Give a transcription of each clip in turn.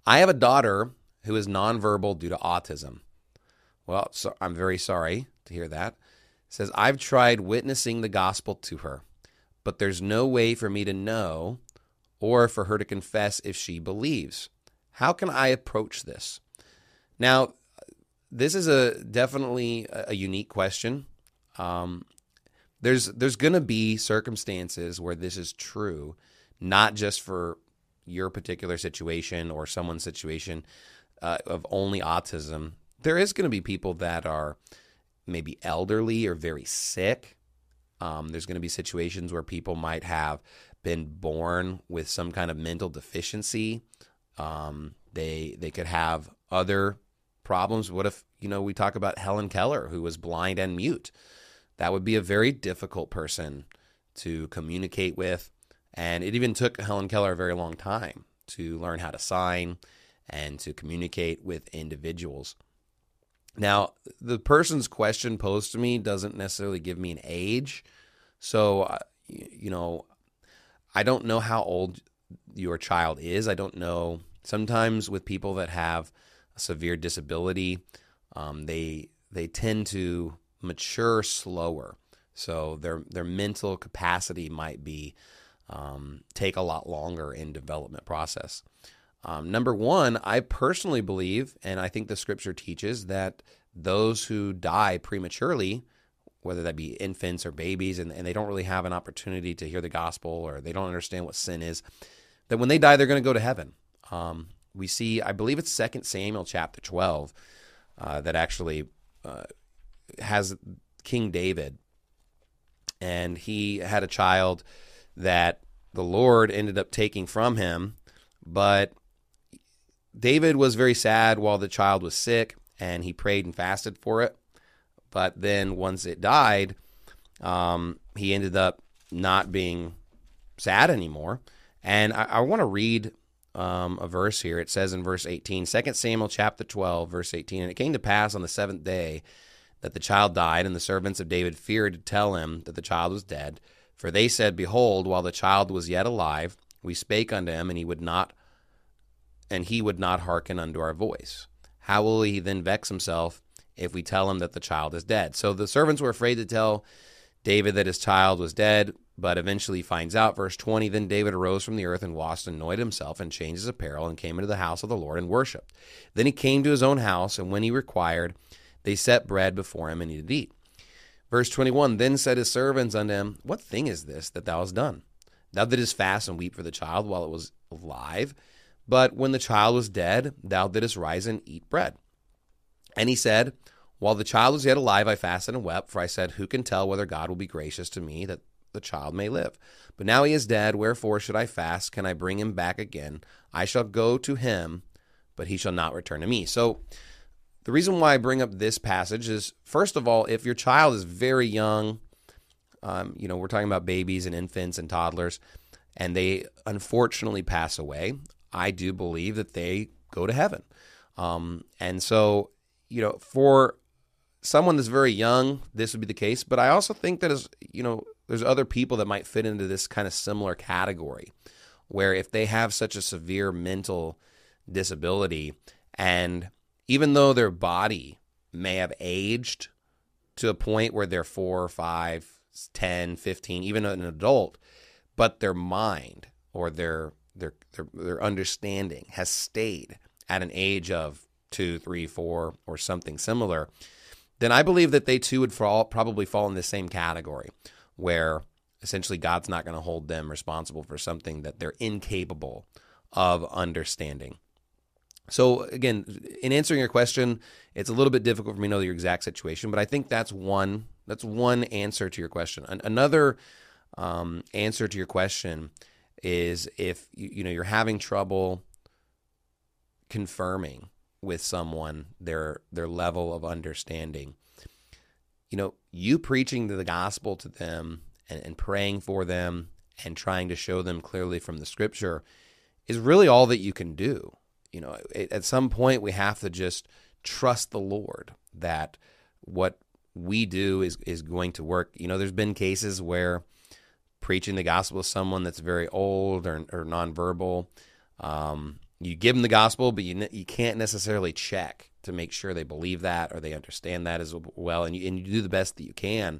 I have a daughter who is nonverbal due to autism. Well, so I'm very sorry to hear that. It says, I've tried witnessing the gospel to her, but there's no way for me to know or for her to confess if she believes. How can I approach this? Now, this is definitely a unique question. There's going to be circumstances where this is true, not just for your particular situation or someone's situation of only autism. There is going to be people that are maybe elderly or very sick. There's going to be situations where people might have been born with some kind of mental deficiency. They could have other problems. What if, we talk about Helen Keller, who was blind and mute? That would be a very difficult person to communicate with. And it even took Helen Keller a very long time to learn how to sign and to communicate with individuals. Now, the person's question posed to me doesn't necessarily give me an age. So, I don't know how old your child is. I don't know. Sometimes with people that have a severe disability, they tend to mature slower. So their mental capacity might be take a lot longer in development process. Number one, I personally believe, and I think the scripture teaches, that those who die prematurely, whether that be infants or babies, and they don't really have an opportunity to hear the gospel, or they don't understand what sin is, that when they die, they're going to go to heaven. We see, I believe it's 2 Samuel chapter 12, that actually has King David, and he had a child that the Lord ended up taking from him, but David was very sad while the child was sick, and he prayed and fasted for it. But then once it died, he ended up not being sad anymore. And I want to read a verse here. It says in verse 18, 2 Samuel chapter 12, verse 18, and it came to pass on the seventh day that the child died, and the servants of David feared to tell him that the child was dead. For they said, Behold, while the child was yet alive, we spake unto him, and he would not hearken unto our voice. How will he then vex himself if we tell him that the child is dead? So the servants were afraid to tell David that his child was dead, but eventually he finds out. Verse 20, Then David arose from the earth and washed and anointed himself and changed his apparel and came into the house of the Lord and worshipped. Then he came to his own house, and when he required, they set bread before him, and he did eat. Verse 21, Then said his servants unto him, What thing is this that thou hast done? Thou didst fast and weep for the child while it was alive, but when the child was dead, thou didst rise and eat bread. And he said, While the child was yet alive, I fasted and wept, for I said, Who can tell whether God will be gracious to me that the child may live? But now he is dead, wherefore should I fast? Can I bring him back again? I shall go to him, but he shall not return to me. So the reason why I bring up this passage is, first of all, if your child is very young, we're talking about babies and infants and toddlers, and they unfortunately pass away, I do believe that they go to heaven. And so, for someone that's very young, this would be the case. But I also think that there's other people that might fit into this kind of similar category, where if they have such a severe mental disability, and even though their body may have aged to a point where they're 4, 5, 10, 15, even an adult, but their mind or their understanding has stayed at an age of 2, 3, 4, or something similar, then I believe that they too would probably fall in the same category, where essentially God's not going to hold them responsible for something that they're incapable of understanding. So again, in answering your question, it's a little bit difficult for me to know your exact situation, but I think that's one answer to your question. Another answer to your question is if you're having trouble confirming with someone their level of understanding. You preaching the gospel to them and praying for them and trying to show them clearly from the scripture is really all that you can do. At some point we have to just trust the Lord that what we do is going to work. There's been cases where preaching the gospel to someone that's very old or nonverbal, you give them the gospel, but you can't necessarily check to make sure they believe that or they understand that as well. And you do the best that you can.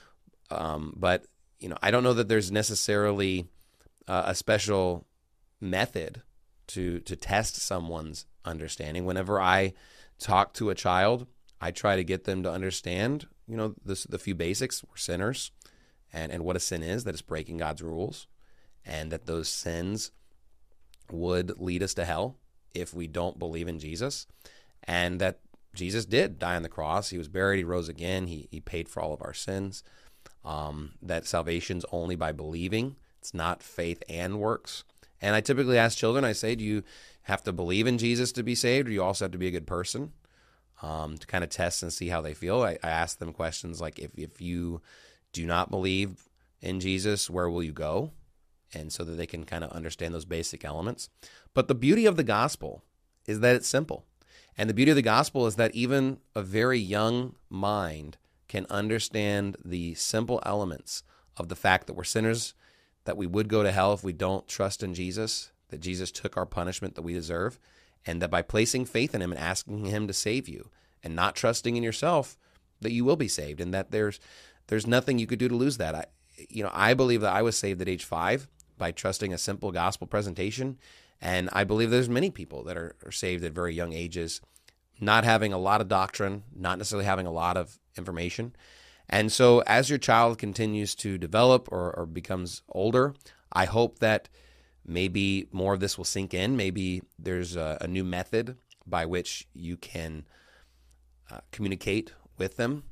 But, I don't know that there's necessarily a special method to test someone's understanding. Whenever I talk to a child, I try to get them to understand, the few basics. We're sinners, and what a sin is, that it's breaking God's rules, and that those sins would lead us to hell if we don't believe in Jesus, and that Jesus did die on the cross. He was buried. He rose again. He paid for all of our sins. That salvation's only by believing. It's not faith and works. And I typically ask children, I say, do you have to believe in Jesus to be saved, or do you also have to be a good person? To kind of test and see how they feel. I ask them questions like, if you do not believe in Jesus, where will you go? And so that they can kind of understand those basic elements. But the beauty of the gospel is that it's simple. And the beauty of the gospel is that even a very young mind can understand the simple elements of the fact that we're sinners, that we would go to hell if we don't trust in Jesus, that Jesus took our punishment that we deserve, and that by placing faith in him and asking him to save you and not trusting in yourself, that you will be saved, and that there's nothing you could do to lose that. I believe that I was saved at age 5 by trusting a simple gospel presentation, and I believe there's many people that are saved at very young ages, not having a lot of doctrine, not necessarily having a lot of information. And so as your child continues to develop or becomes older, I hope that maybe more of this will sink in. Maybe there's a new method by which you can communicate with them.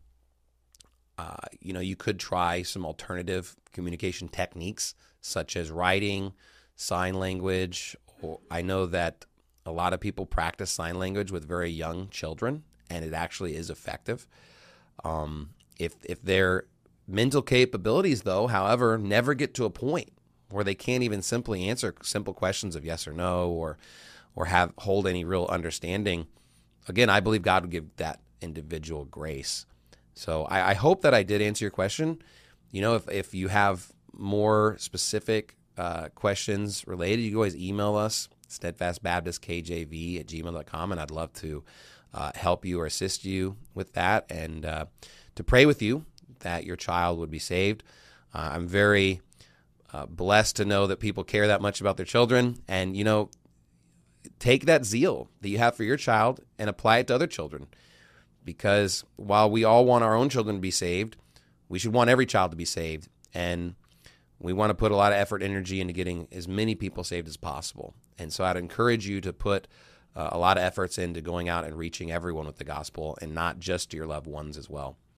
You could try some alternative communication techniques, such as writing, sign language. I know that a lot of people practice sign language with very young children, and it actually is effective. If their mental capabilities, though, however, never get to a point where they can't even simply answer simple questions of yes or no, or hold any real understanding, again, I believe God would give that individual grace. So I hope that I did answer your question. If you have more specific questions related, you can always email us, steadfastbaptistkjv@gmail.com, and I'd love to help you or assist you with that, and to pray with you that your child would be saved. I'm very blessed to know that people care that much about their children, and take that zeal that you have for your child and apply it to other children. Because while we all want our own children to be saved, we should want every child to be saved, and we want to put a lot of effort, energy into getting as many people saved as possible. And so I'd encourage you to put a lot of efforts into going out and reaching everyone with the gospel, and not just your loved ones as well.